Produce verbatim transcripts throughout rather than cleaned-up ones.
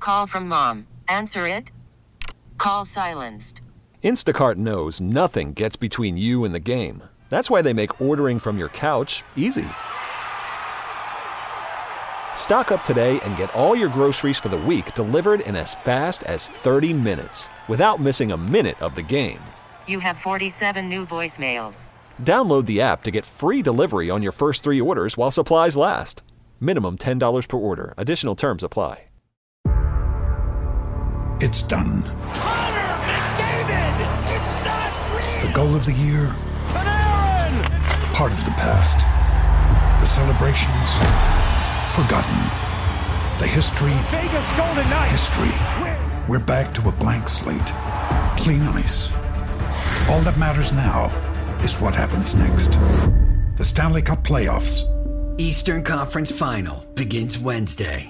Call from mom. Answer it. Call silenced. Instacart knows nothing gets between you and the game. That's why they make ordering from your couch easy. Stock up today and get all your groceries for the week delivered in as fast as thirty minutes without missing a minute of the game. You have forty-seven new voicemails. Download the app to get free delivery on your first three orders while supplies last. Minimum ten dollars per order. Additional terms apply. It's done. Connor McDavid! It's not real! The goal of the year. Panarin! Part of the past. The celebrations. Forgotten. The history. Vegas Golden Knights. History. We're back to a blank slate. Clean ice. All that matters now is what happens next. The Stanley Cup playoffs. Eastern Conference Final begins Wednesday.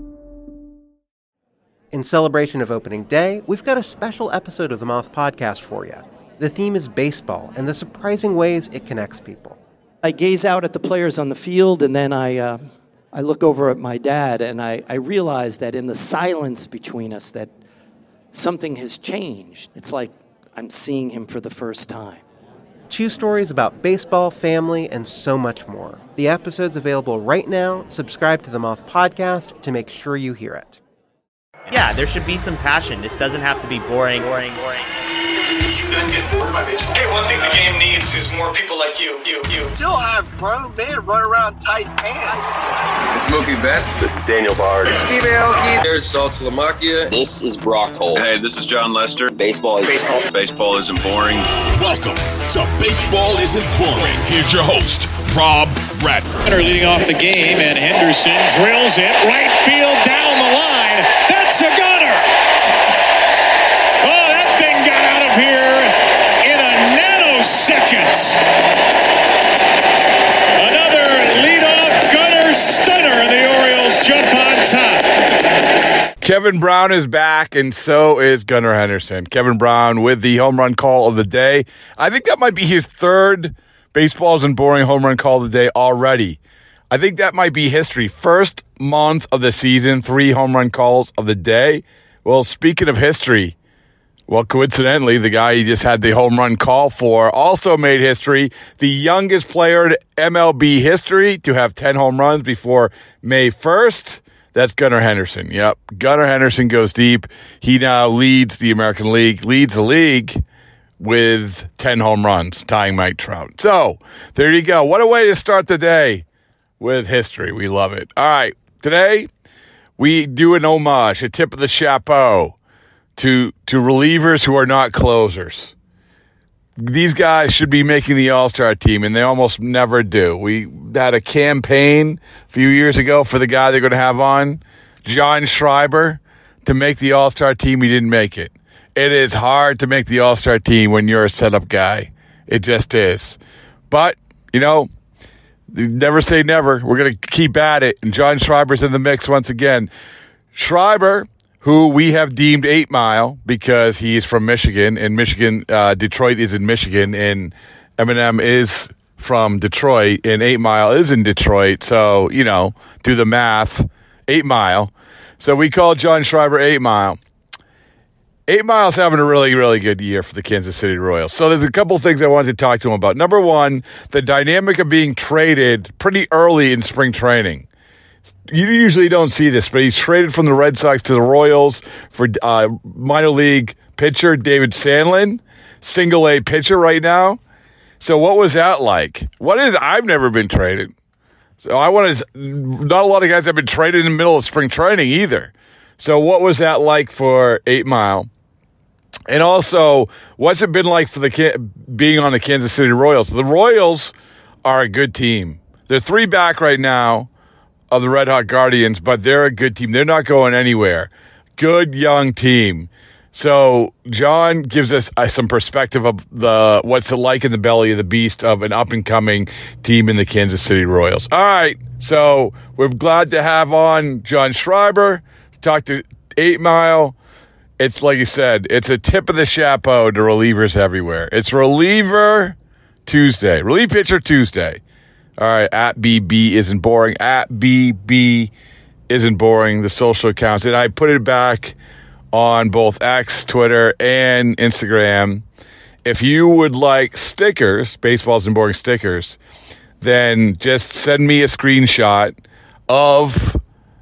In celebration of opening day, we've got a special episode of the Moth Podcast for you. The theme is baseball and the surprising ways it connects people. I gaze out at the players on the field, and then I uh, I look over at my dad, and I, I realize that in the silence between us that something has changed. It's like I'm seeing him for the first time. Two stories about baseball, family, and so much more. The episode's available right now. Subscribe to the Moth Podcast to make sure you hear it. Yeah, there should be some passion. This doesn't have to be boring, boring, boring. You guys get bored by baseball. Hey, one thing the game needs is more people like you, you, you. Still have grown men run around tight pants. It's Mookie Betts. It's Daniel Bard. It's Steve Aoki. There's Sal Talamacchia. This is Brock Holt. Hey, this is John Lester. Baseball is baseball. Baseball isn't boring. Welcome to Baseball Isn't Boring. Here's your host, Rob Bradford. Hunter leading off the game, and Henderson drills it right field down the line. That's a gunner. Oh, that thing got out of here in a nanosecond. Another leadoff gunner stunner, and the Orioles jump on top. Kevin Brown is back, and so is Gunnar Henderson. Kevin Brown with the home run call of the day. I think that might be his third Baseball Isn't Boring home run call of the day already. I think that might be history. First month of the season, three home run calls of the day. Well, speaking of history, well, coincidentally, the guy he just had the home run call for also made history. The youngest player in M L B history to have ten home runs before May first. That's Gunnar Henderson. Yep, Gunnar Henderson goes deep. He now leads the American League, leads the league with ten home runs, tying Mike Trout. So, there you go. What a way to start the day with history. We love it. All right, today we do an homage, a tip of the chapeau to to relievers who are not closers. These guys should be making the All-Star team, and they almost never do. We had a campaign a few years ago for the guy they're going to have on, John Schreiber, to make the All-Star team. He didn't make it. It is hard to make the All-Star team when you're a setup guy. It just is. But, you know, never say never. We're going to keep at it. And John Schreiber's in the mix once again. Schreiber, who we have deemed eight Mile because he is from Michigan, and Michigan, uh, Detroit is in Michigan, and Eminem is from Detroit, and eight Mile is in Detroit. So, you know, do the math. eight Mile. So we call John Schreiber eight Mile. eight Mile's having a really, really good year for the Kansas City Royals. So there's a couple things I wanted to talk to him about. Number one, the dynamic of being traded pretty early in spring training. You usually don't see this, but he's traded from the Red Sox to the Royals for uh, minor league pitcher David Sandlin, single A pitcher right now. So what was that like? What is, I've never been traded. So I want to, not a lot of guys have been traded in the middle of spring training either. So what was that like for eight Mile? And also, what's it been like for the being on the Kansas City Royals? The Royals are a good team. They're three back right now of the Red Hot Guardians, but they're a good team. They're not going anywhere. Good young team. So John gives us uh, some perspective of the what's it like in the belly of the beast of an up-and-coming team in the Kansas City Royals. All right, so we're glad to have on John Schreiber, talk to eight Mile. It's like you said, it's a tip of the chapeau to relievers everywhere. It's Reliever Tuesday, Relief Pitcher Tuesday. All right, at B B isn't boring, at B B Isn't Boring, the social accounts. And I put it back on both X, Twitter, and Instagram. If you would like stickers, Baseball Isn't Boring stickers, then just send me a screenshot of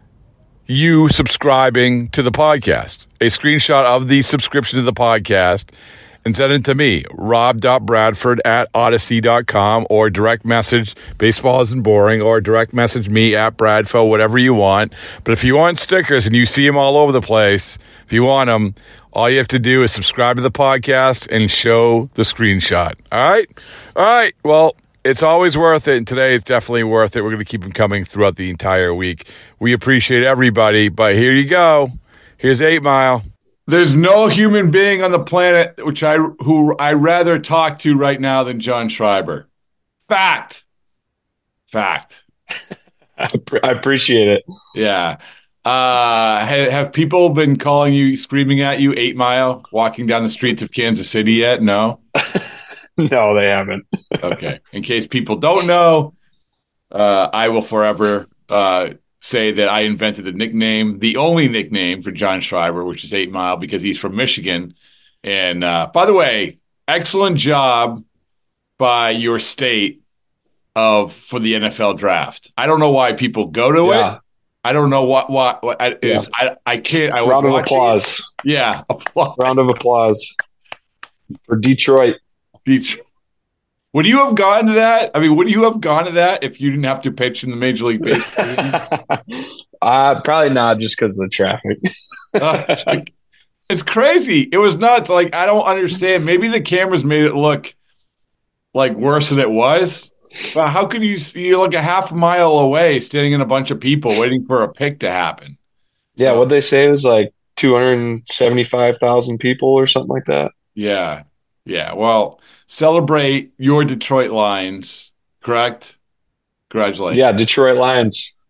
you subscribing to the podcast. A screenshot of the subscription to the podcast and send it to me, rob.bradford at odyssey dot com, or direct message Baseball Isn't Boring, or direct message me at Bradfo, whatever you want. But if you want stickers and you see them all over the place, if you want them, all you have to do is subscribe to the podcast and show the screenshot. All right? All right. Well, it's always worth it, and today it's definitely worth it. We're going to keep them coming throughout the entire week. We appreciate everybody, but here you go. Here's eight Mile. There's no human being on the planet which I who I rather talk to right now than John Schreiber. Fact. Fact. I appreciate it. Yeah. Uh, have, have people been calling you, screaming at you, Eight Mile, walking down the streets of Kansas City yet? No? No, they haven't. Okay. In case people don't know, uh, I will forever uh, say that I invented the nickname, the only nickname for John Schreiber, which is Eight Mile, because he's from Michigan. And uh, by the way, excellent job by your state of for the N F L draft. I don't know why people go to yeah. it. I don't know what what, what I, yeah. is. I I can't. I was round of watching. applause. Yeah, applause. Round of applause for Detroit. Detroit. Would you have gone to that? I mean, would you have gone to that if you didn't have to pitch in the Major League Baseball? uh, probably not, just because of the traffic. uh, it's crazy. It was nuts. Like, I don't understand. Maybe the cameras made it look like worse than it was. But how could you see? You're like a half mile away, standing in a bunch of people waiting for a pick to happen. Yeah, so, what'd they say? It was like two hundred seventy-five thousand people or something like that. Yeah. Yeah. Well, celebrate your Detroit Lions, correct? Congratulations. Yeah, Detroit Lions.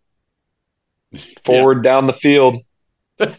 Forward yeah. down the field. All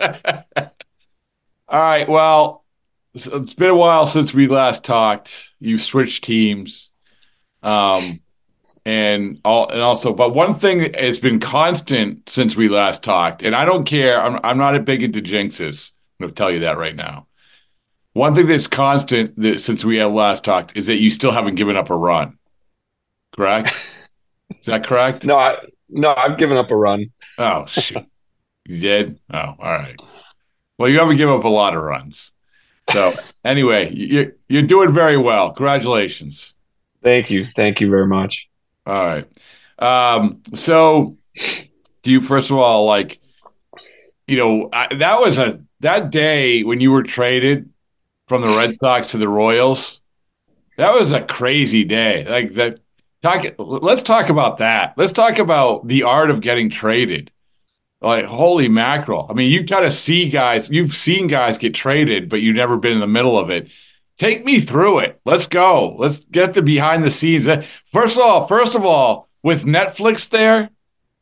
right. Well, it's been a while since we last talked. You've switched teams. Um, and all, and also, but one thing that has been constant since we last talked, and I don't care. I'm, I'm not a big into jinxes. I'm going to tell you that right now. One thing that's constant that, since we have last talked is that you still haven't given up a run. Correct? Is that correct? No, I, no, I've given up a run. Oh, shoot. You did? Oh, all right. Well, you haven't given up a lot of runs. So anyway, you're, you're doing very well. Congratulations. Thank you. Thank you very much. All right. Um, so do you, first of all, like, you know, I, that was a, that day when you were traded from the Red Sox to the Royals, that was a crazy day. Like that. Talk. Let's talk about that. Let's talk about the art of getting traded. Like, holy mackerel. I mean, you kind of see guys, you've seen guys get traded, but you've never been in the middle of it. Take me through it. Let's go. Let's get the behind the scenes. First of all, first of all, was Netflix there?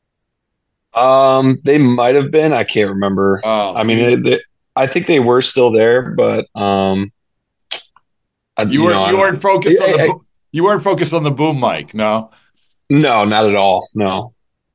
Um, they might have been. I can't remember. Oh, I mean, it, it, I think they were still there, but um, I, you, weren't. know, you weren't focused I, on the. I, you weren't focused on the boom mic, no. No, not at all. No.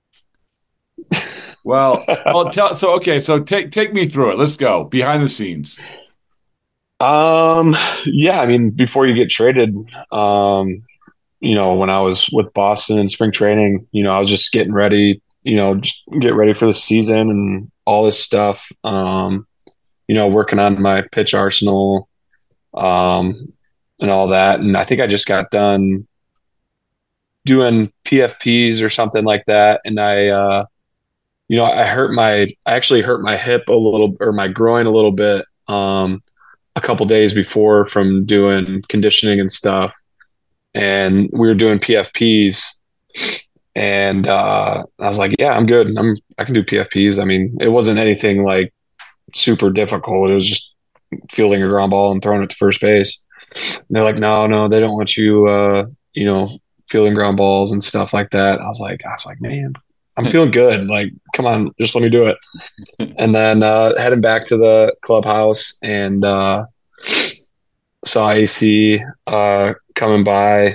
Well, I'll tell. So okay, so take take me through it. Let's go behind the scenes. Um, yeah, I mean, before you get traded, um, you know, when I was with Boston in spring training, you know, I was just getting ready, you know, just get ready for the season and all this stuff. Um, you know, working on my pitch arsenal, um, and all that. And I think I just got done doing P F Ps or something like that. And I, uh, you know, I hurt my, I actually hurt my hip a little, or my groin a little bit. Um, a couple days before from doing conditioning and stuff. And we were doing P F Ps and, uh, I was like, yeah, I'm good. I'm, I can do P F Ps. I mean, it wasn't anything like super difficult. It was just fielding a ground ball and throwing it to first base. And they're like, no, no, they don't want you, uh, you know, fielding ground balls and stuff like that. I was like, I was like, man, I'm feeling good. Like, come on, just let me do it. And then uh, heading back to the clubhouse and uh, saw A C uh, coming by.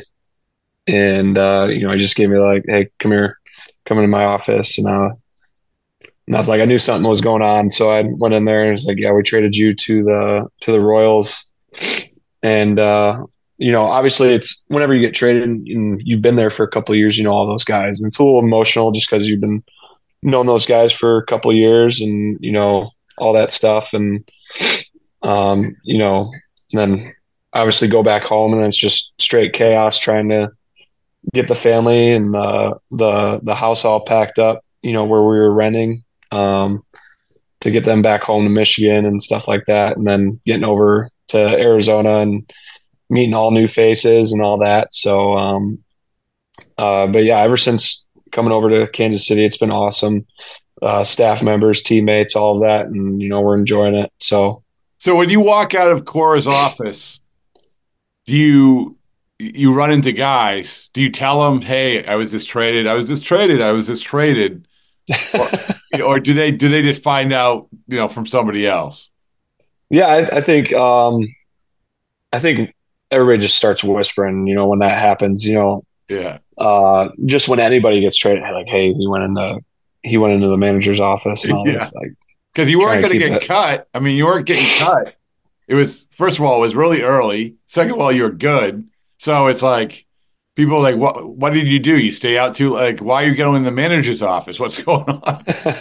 And, uh, you know, he just gave me like, hey, come here, come into my office. And uh, And I was like, I knew something was going on. So I went in there and was like, yeah, we traded you to the, to the Royals. And, uh, you know, obviously it's whenever you get traded and, and you've been there for a couple of years, you know, all those guys, and it's a little emotional just because you've been knowing those guys for a couple of years and, you know, all that stuff. And, um, you know, then obviously go back home and it's just straight chaos trying to get the family and the, the, the house all packed up, you know, where we were renting, um, to get them back home to Michigan and stuff like that. And then getting over to Arizona and meeting all new faces and all that. So, um, uh, but yeah, ever since coming over to Kansas City, it's been awesome. Uh, staff members, teammates, all of that. And, you know, we're enjoying it. So, so when you walk out of Cora's office, do you, you run into guys, do you tell them, hey, I was just traded. I was just traded. I was just traded. or, or do they do they just find out, you know, from somebody else? Yeah, I, I think um, I think everybody just starts whispering, you know, when that happens, you know. Yeah. Uh, just when anybody gets traded, like, hey, he went in the he went into the manager's office and all yeah. this, like, because you weren't going to get it. cut. I mean, you weren't getting cut. It was, first of all, it was really early. Second of all, you were good. So it's like, people are like, what What did you do? You stay out too? Like, why are you going in the manager's office? What's going on?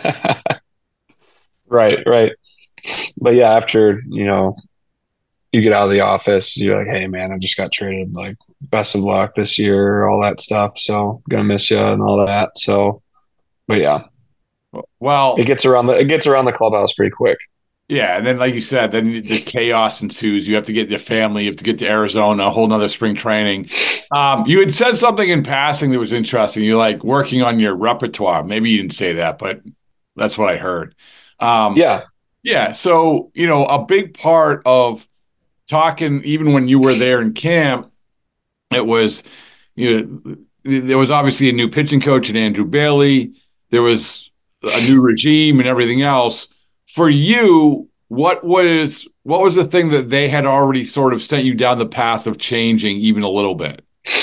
Right, right. But yeah, after, you know, you get out of the office, you're like, hey, man, I just got traded. Like, best of luck this year, all that stuff. So, gonna miss you and all that. So, but yeah. Well, it gets around the it gets around the clubhouse pretty quick. Yeah, and then like you said, then the chaos ensues. You have to get your family, you have to get to Arizona, a whole nother spring training. Um, you had said something in passing that was interesting. You're like working on your repertoire. Maybe you didn't say that, but that's what I heard. Um, yeah. Yeah. So, you know, a big part of talking, even when you were there in camp, it was, you know, there was obviously a new pitching coach in Andrew Bailey. There was a new regime and everything else. For you, what was what was the thing that they had already sort of sent you down the path of changing even a little bit?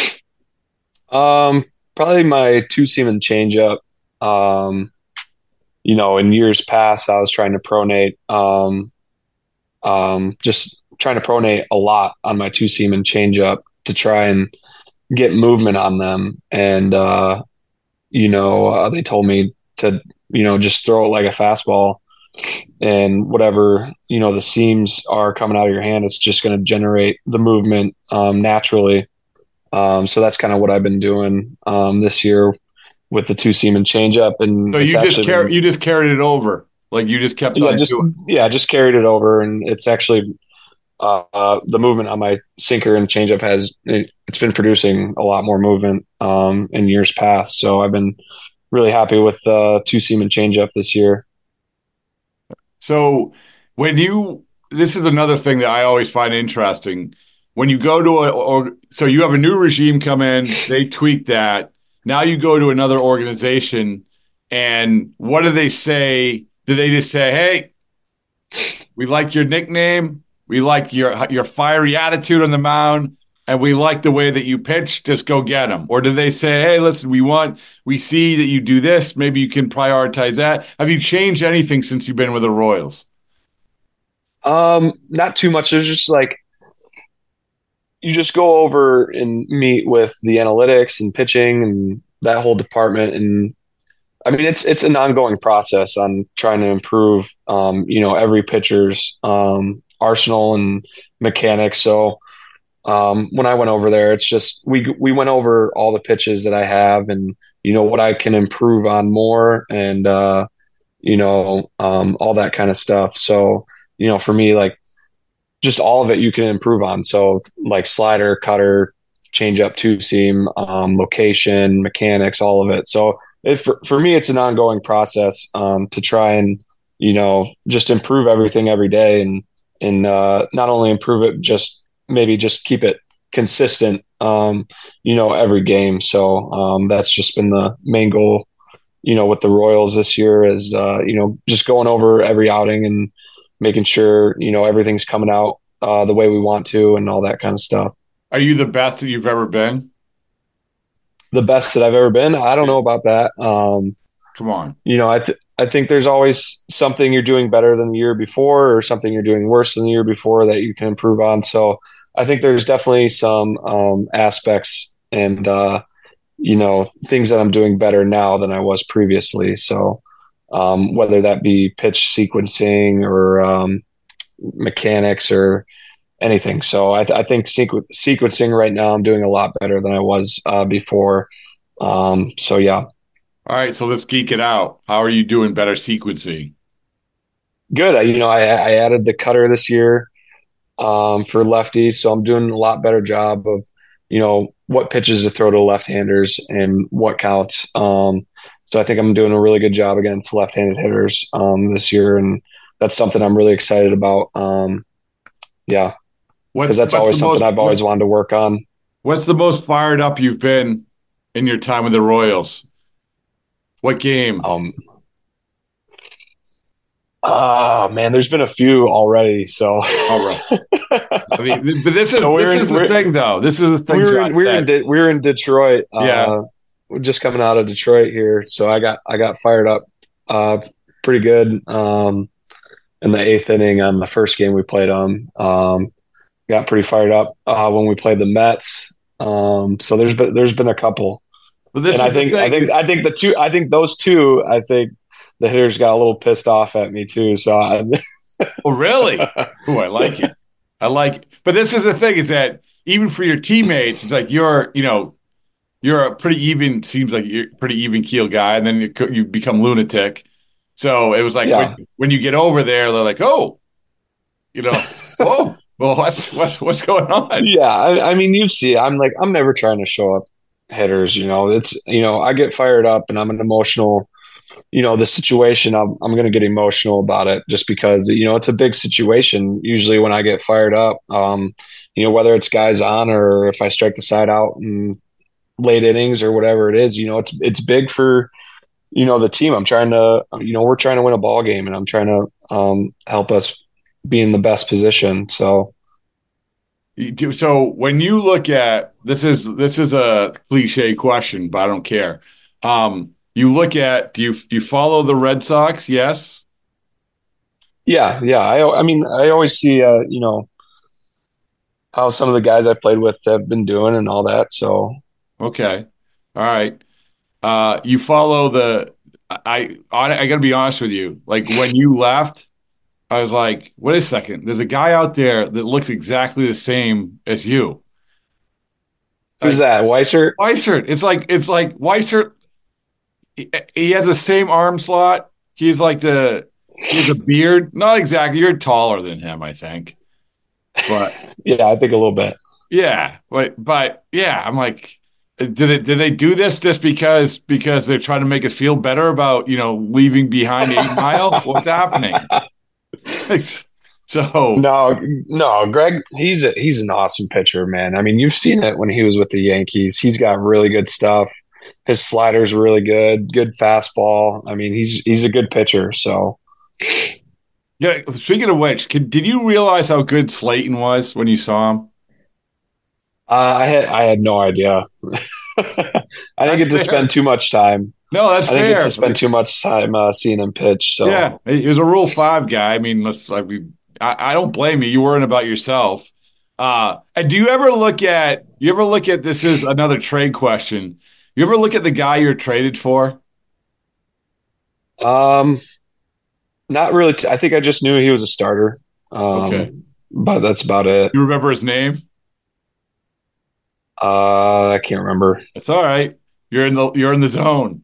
Um, probably my two-seam and changeup. Um, you know, in years past, I was trying to pronate, um, um, just trying to pronate a lot on my two-seam and changeup to try and get movement on them. And, uh, you know, uh, they told me to, you know, just throw it like a fastball. And whatever, you know, the seams are coming out of your hand, it's just going to generate the movement um, naturally. Um, so that's kind of what I've been doing um, this year with the two seam and changeup. And so you just car- you just carried it over, like you just kept yeah, on just doing. yeah, just carried it over, and it's actually uh, uh, the movement on my sinker and changeup has it, it's been producing a lot more movement um, in years past. So I've been really happy with uh, two seam and changeup this year. So when you, this is another thing that I always find interesting. When you go to a, or so you have a new regime come in, they tweak that. Now you go to another organization, and what do they say? Do they just say, "Hey, we like your nickname, we like your your fiery attitude on the mound, and we like the way that you pitch. Just go get them"? Or do they say, "Hey, listen, we want, we see that you do this. Maybe you can prioritize that"? Have you changed anything since you've been with the Royals? Um, not too much. There's just like, you just go over and meet with the analytics and pitching and that whole department. And I mean, it's, it's an ongoing process on trying to improve, um, you know, every pitcher's, um, arsenal and mechanics. So, Um, when I went over there, it's just, we, we went over all the pitches that I have and, you know, what I can improve on more and, uh, you know, um, all that kind of stuff. So, you know, for me, like just all of it you can improve on. So like slider, cutter, change up, two seam, um, location, mechanics, all of it. So it, for, for me, it's an ongoing process, um, to try and, you know, just improve everything every day and, and, uh, not only improve it, just maybe just keep it consistent, um, you know, every game. So um, that's just been the main goal, you know, with the Royals this year is, uh, you know, just going over every outing and making sure, you know, everything's coming out uh, the way we want to and all that kind of stuff. Are you the best that you've ever been? The best that I've ever been? I don't know about that. Um, Come on. You know, I th- I think there's always something you're doing better than the year before or something you're doing worse than the year before that you can improve on. So I think there's definitely some um, aspects and, uh, you know, things that I'm doing better now than I was previously. So um, whether that be pitch sequencing or um, mechanics or anything. So I, th- I think sequ- sequencing right now, I'm doing a lot better than I was uh, before. Um, so, yeah. All right, so let's geek it out. How are you doing better sequencing? Good. I, you know, I, I added the cutter this year um, for lefties, so I'm doing a lot better job of, you know, what pitches to throw to left-handers and what counts. Um, so I think I'm doing a really good job against left-handed hitters um, this year, and that's something I'm really excited about. Um, yeah, because that's always something most, I've always wanted to work on. What's the most fired up you've been in your time with the Royals? What game? Um, oh man, there's been a few already. So, all right. I mean, but this is so this in, is the thing, though. This is the thing. We're in, we're in, De- we're in Detroit. Yeah, uh, we're just coming out of Detroit here, so I got I got fired up, uh, pretty good. Um, in the eighth inning on the first game we played on, um, got pretty fired up uh, when we played the Mets. Um, so there's been there's been a couple. But this and is I think the thing. I think I think the two I think those two I think the hitters got a little pissed off at me too. So I, oh really? Oh, I like it. I like it. But this is the thing: is that even for your teammates, it's like you're you know you're a pretty even seems like you're a pretty even keel guy, and then you, you become lunatic. So it was like yeah. when, when you get over there, they're like, oh, you know, oh, well, what's what's what's going on? Yeah, I, I mean, you see, I'm like I'm never trying to show up hitters, you know, it's, you know, I get fired up and I'm an emotional, you know, the situation, I'm, I'm going to get emotional about it just because, you know, it's a big situation. Usually when I get fired up, um, you know, whether it's guys on or if I strike the side out in late innings or whatever it is, you know, it's, it's big for, you know, the team. I'm trying to, you know, we're trying to win a ball game and I'm trying to um, help us be in the best position. So, So when you look at this is this is a cliche question, but I don't care. Um, you look at do you you follow the Red Sox? Yes. Yeah, yeah. I I mean I always see uh, you know how some of the guys I played with have been doing and all that. So okay, all right. Uh, you follow the I I, I got to be honest with you. Like when you left. I was like, wait a second. There's a guy out there that looks exactly the same as you. Who's like, that? Weissert? Weissert. It's like it's like Weissert. He, he has the same arm slot. He's like the he has a beard. Not exactly. You're taller than him, I think. But yeah, I think a little bit. Yeah, but but yeah, I'm like, did it did they do this just because because they're trying to make us feel better about you know leaving behind Eight Mile? What's happening? So no, no, Greg, he's a, he's an awesome pitcher, man. I mean, you've seen it when he was with the Yankees. He's got really good stuff. His slider's really good, good fastball. I mean, he's he's a good pitcher. So, yeah. Speaking of which, could, did you realize how good Slayton was when you saw him? Uh, I had I had no idea. I didn't get to fair. spend too much time. No, that's I didn't fair. get to spend too much time uh, seeing him pitch. So yeah, he was a Rule Five guy. I mean, let's like we. I, I don't blame you. You worrying about yourself. Uh, and do you ever look at? You ever look at? This is another trade question. You ever look at the guy you're traded for? Um, not really. T- I think I just knew he was a starter. Um, okay, but that's about it. You remember his name? Uh, I can't remember. It's all right. You're in the. You're in the zone.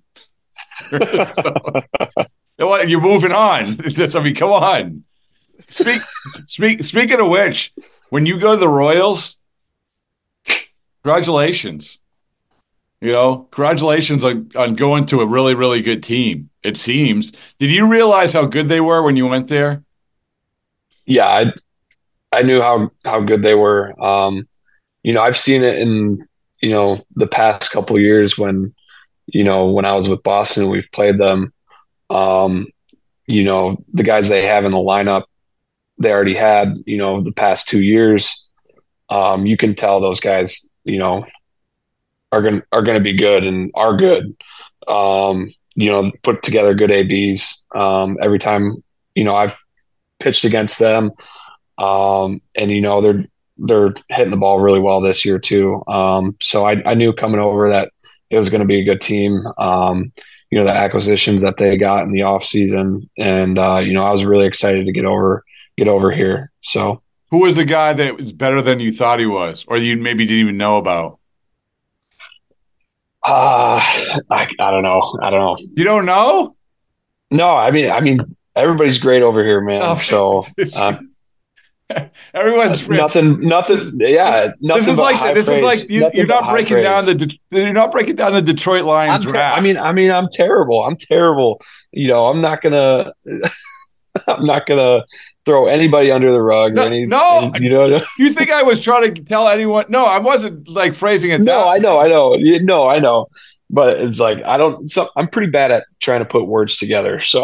So, you're moving on. I mean, come on. Speak, speak, speaking of which, when you go to the Royals, congratulations. You know, congratulations on, on going to a really, really good team, it seems. Did you realize how good they were when you went there? Yeah, I, I knew how, how good they were. Um, you know, I've seen it in, you know, the past couple of years when, you know, when I was with Boston, we've played them. Um, you know, the guys they have in the lineup, they already had, you know, the past two years. Um, you can tell those guys, you know, are going are going to be good and are good. Um, you know, put together good A Bs. Um, every time, you know, I've pitched against them. Um, and, you know, they're, they're hitting the ball really well this year too. Um, so I, I knew coming over that it was going to be a good team. Um, you know, the acquisitions that they got in the off season. And, uh, you know, I was really excited to get over, get over here. So who was the guy that was better than you thought he was, or you maybe didn't even know about? Uh, I, I don't know. I don't know. You don't know? No, I mean, I mean, everybody's great over here, man. Oh, so, um, everyone's uh, nothing, nothing. Yeah, nothing. This is like this praise. is like you, you're not breaking praise. down the you're not breaking down the Detroit Lions ter- draft. I mean, I mean, I'm terrible. I'm terrible. You know, I'm not gonna. I'm not gonna throw anybody under the rug. No, or any, no any, you know. You think I was trying to tell anyone? No, I wasn't like phrasing it. No, that I know, I know. No, I know. But it's like I don't. So I'm pretty bad at trying to put words together. So,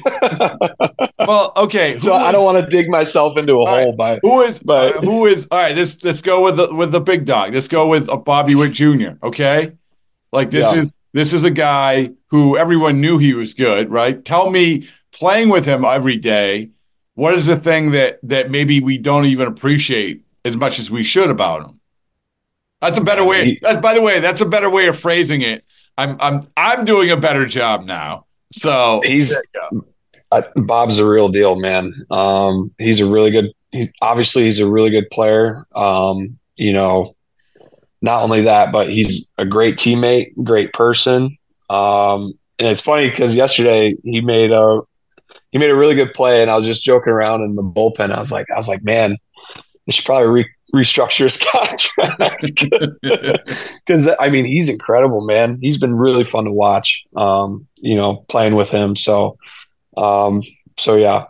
well, okay. So I don't want to dig myself into a hole. Right. By who is? By, uh, who is? All right. Let's let's go with the with the big dog. Let's go with uh, Bobby Witt Junior Okay, like this yeah. is this is a guy who everyone knew he was good, right? Tell me, playing with him every day, what is the thing that that maybe we don't even appreciate as much as we should about him? That's a better way. That's by the way, that's a better way of phrasing it. I'm I'm I'm doing a better job now. So he's uh, Bob's a real deal, man. Um, he's a really good. He, obviously, he's a really good player. Um, you know, not only that, but he's a great teammate, great person. Um, and it's funny because yesterday he made a he made a really good play, and I was just joking around in the bullpen. I was like, I was like, man, I should probably re- restructure his contract because I mean he's incredible, man. He's been really fun to watch. Um, you know, playing with him. So, um, so yeah.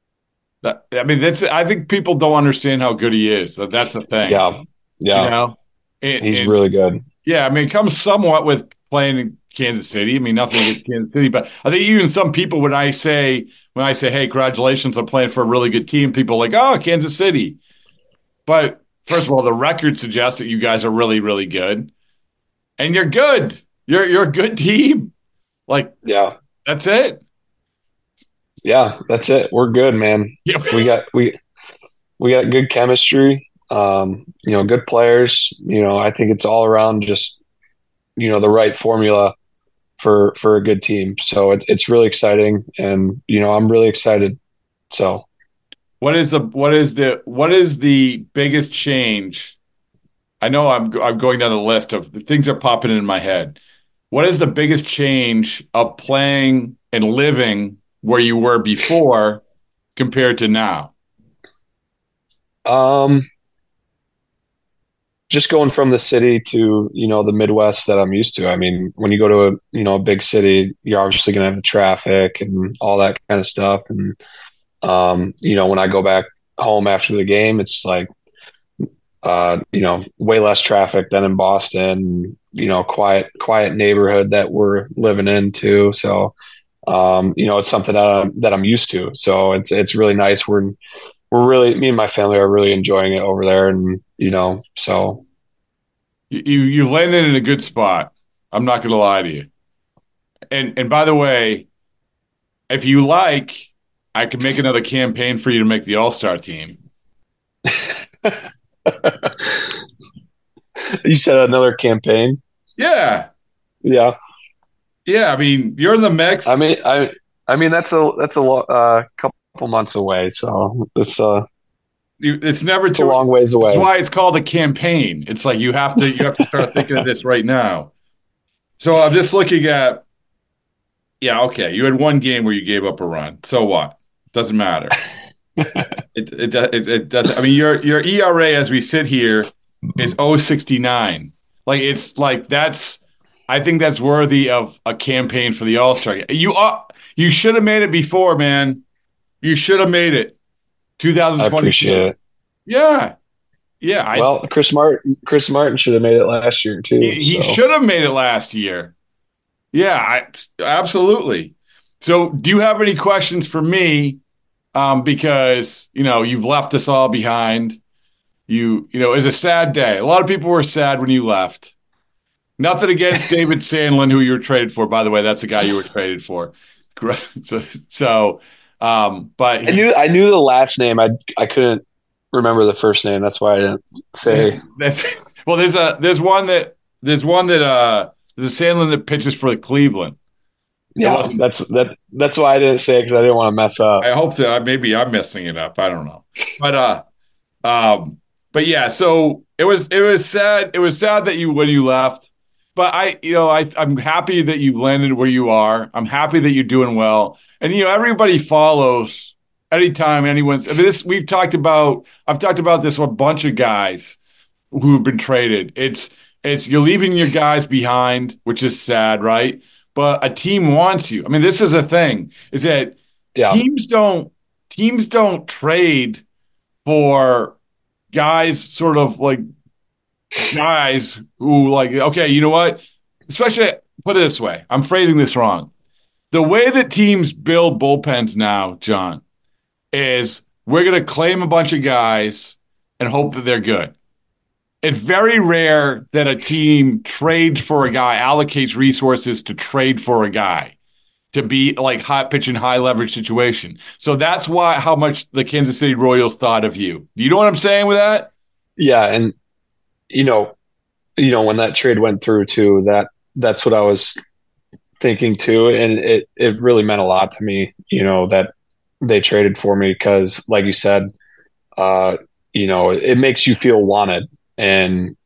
I mean, that's. I think people don't understand how good he is. That's the thing. Yeah, yeah. You know, and, he's and, really good. Yeah, I mean, it comes somewhat with playing in Kansas City. I mean, nothing against Kansas City, but I think even some people, when I say when I say, "Hey, congratulations, I'm playing for a really good team," people are like, "Oh, Kansas City," but first of all, the record suggests that you guys are really, really good, and you're good. You're you're a good team. Like, yeah, that's it. Yeah, that's it. We're good, man. Yeah. we got we we got good chemistry. Um, you know, good players. You know, I think it's all around just you know the right formula for for a good team. So it, it's really exciting, and you know, I'm really excited. So. What is the what is the what is the biggest change? I know I'm I'm going down the list of the things that are popping in my head. What is the biggest change of playing and living where you were before compared to now? Um, just going from the city to you know the Midwest that I'm used to. I mean, when you go to a you know a big city, you're obviously going to have the traffic and all that kind of stuff, and Um, you know, when I go back home after the game, it's like, uh, you know, way less traffic than in Boston, you know, quiet, quiet neighborhood that we're living in too. So, um, you know, it's something that I'm, that I'm used to. So it's, it's really nice. We're, we're really, me and my family are really enjoying it over there. And, you know, so. You, you've landed in a good spot. I'm not going to lie to you. And, and by the way, if you like, I could make another campaign for you to make the All-Star team. You said another campaign? Yeah. Yeah. Yeah, I mean, you're in the mix. I mean, I I mean that's a that's a lo- uh, couple months away, so it's uh you, it's never it's too a long ways away. That's why it's called a campaign. It's like you have to you have to start thinking of this right now. So I'm just looking at yeah, okay. You had one game where you gave up a run. So what? Doesn't matter. it, it it it doesn't. I mean, your your E R A as we sit here is oh sixty-nine. Like it's like that's. I think that's worthy of a campaign for the All-Star. You uh, you should have made it before, man. You should have made it. twenty twenty. I appreciate it. Yeah, yeah. Well, I, Chris Martin Chris Martin should have made it last year too. He, he so. should have made it last year. Yeah, I, absolutely. So, do you have any questions for me? Um, because, you know, you've left us all behind. You, you know, it was a sad day. A lot of people were sad when you left. Nothing against David Sandlin, who you were traded for. By the way, that's the guy you were traded for. So, so um, but I knew I knew the last name. I I couldn't remember the first name. That's why I didn't say. That's well. There's a there's one that there's one that uh there's a Sandlin that pitches for Cleveland. Yeah, that's that. That's why I didn't say it because I didn't want to mess up. I hope that maybe I'm messing it up. I don't know, but uh, um, but yeah. So it was it was sad. It was sad that you when you left. But I, you know, I, I'm happy that you've landed where you are. I'm happy that you're doing well. And, you know, everybody follows anytime anyone's, I mean, this, we've talked about, I've talked about this with a bunch of guys who've been traded. It's, it's, you're leaving your guys behind, which is sad, right? But a team wants you. I mean, this is a thing, is that yeah. teams don't, teams don't trade for guys sort of like, guys who like, okay, you know what? Especially, put it this way. I'm phrasing this wrong. The way that teams build bullpens now, John, is we're going to claim a bunch of guys and hope that they're good. It's very rare that a team trades for a guy, allocates resources to trade for a guy to be like hot pitching, high leverage situation. So that's why how much the Kansas City Royals thought of you. You know what I'm saying with that? Yeah, and you know, you know, when that trade went through too, that that's what I was thinking too. And it, it really meant a lot to me, you know, that they traded for me because like you said, uh, you know, it makes you feel wanted. And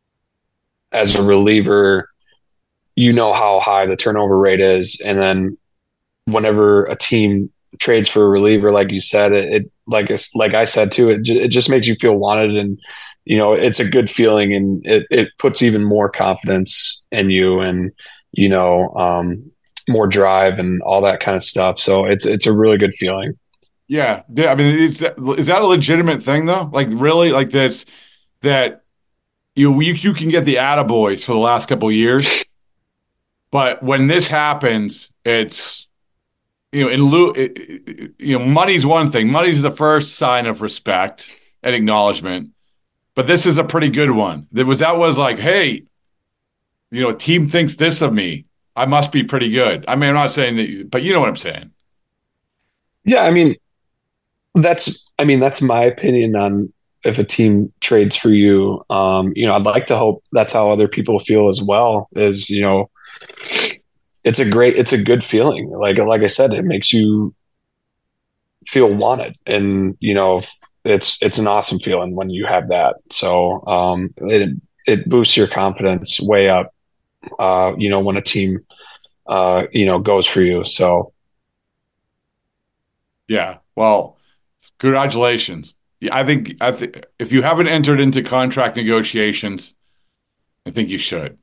as a reliever, you know how high the turnover rate is. And then whenever a team trades for a reliever, like you said, it, it like, it's, like I said too, it, it just makes you feel wanted. And, you know, it's a good feeling and it, it puts even more confidence in you and, you know, um, more drive and all that kind of stuff. So it's, it's a really good feeling. Yeah. I mean, is that, is that a legitimate thing though? Like really like this, that you, you, you can get the attaboys for the last couple of years, but when this happens, it's, you know, in lieu, it, it, you know, money's one thing. Money's the first sign of respect and acknowledgement. But this is a pretty good one. That was that was like, hey, you know, a team thinks this of me. I must be pretty good. I mean, I'm not saying that, but you know what I'm saying. Yeah, I mean, that's I mean that's my opinion on if a team trades for you. Um, you know, I'd like to hope that's how other people feel as well. Is you know, it's a great, it's a good feeling. Like like I said, it makes you feel wanted, and you know. It's it's an awesome feeling when you have that. So um, it it boosts your confidence way up. Uh, you know when a team uh, you know goes for you. So yeah, well, congratulations. Yeah, I think I think if you haven't entered into contract negotiations, I think you should.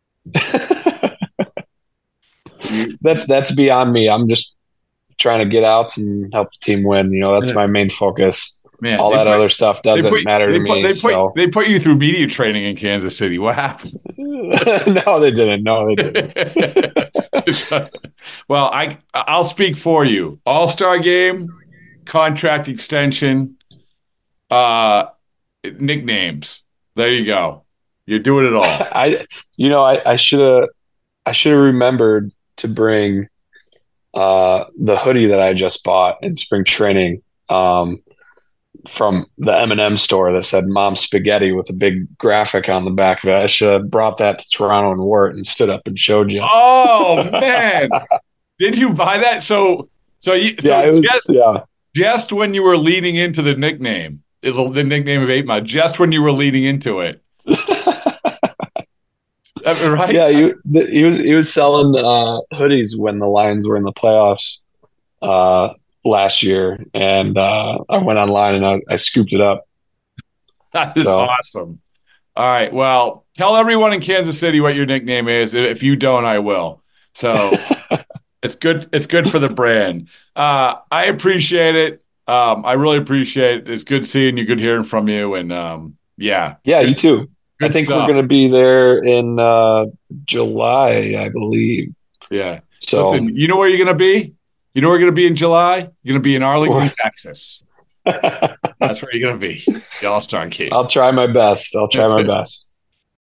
you, that's that's beyond me. I'm just trying to get outs and help the team win. You know that's my main focus. Man, all that put, other stuff doesn't put, matter to put, me. They put, so. they put you through media training in Kansas City. What happened? no, they didn't. No, they didn't. Well, I I'll speak for you. All-Star game, contract extension, uh, nicknames. There you go. You're doing it all. I, you know, I should have, I should have remembered to bring uh, the hoodie that I just bought in spring training. Um, from the M and M store that said Mom Spaghetti with a big graphic on the back of it. I should have brought that to Toronto and wore it and stood up and showed you. Oh man. Did you buy that? So, so you, so yeah, it was, just, yeah. just when you were leading into the nickname, the, the nickname of eight mile, just when you were leading into it. Right? Yeah. He, he was, he was selling uh, hoodies when the Lions were in the playoffs. Uh, last year, and uh, I went online and I, I scooped it up. That is so awesome. All right. Well, tell everyone in Kansas City what your nickname is. If you don't, I will. So it's good. It's good for the brand. Uh, I appreciate it. Um, I really appreciate it. It's good seeing you, good hearing from you. And um, yeah. Yeah, good, you too. I think stuff. We're going to be there in uh, July, I believe. Yeah. So Listen, you know where you're going to be? You know where you're going to be in July? You're going to be in Arlington, Where? Texas. That's where you're going to be. The All-Star game. I'll try my best. I'll try my best.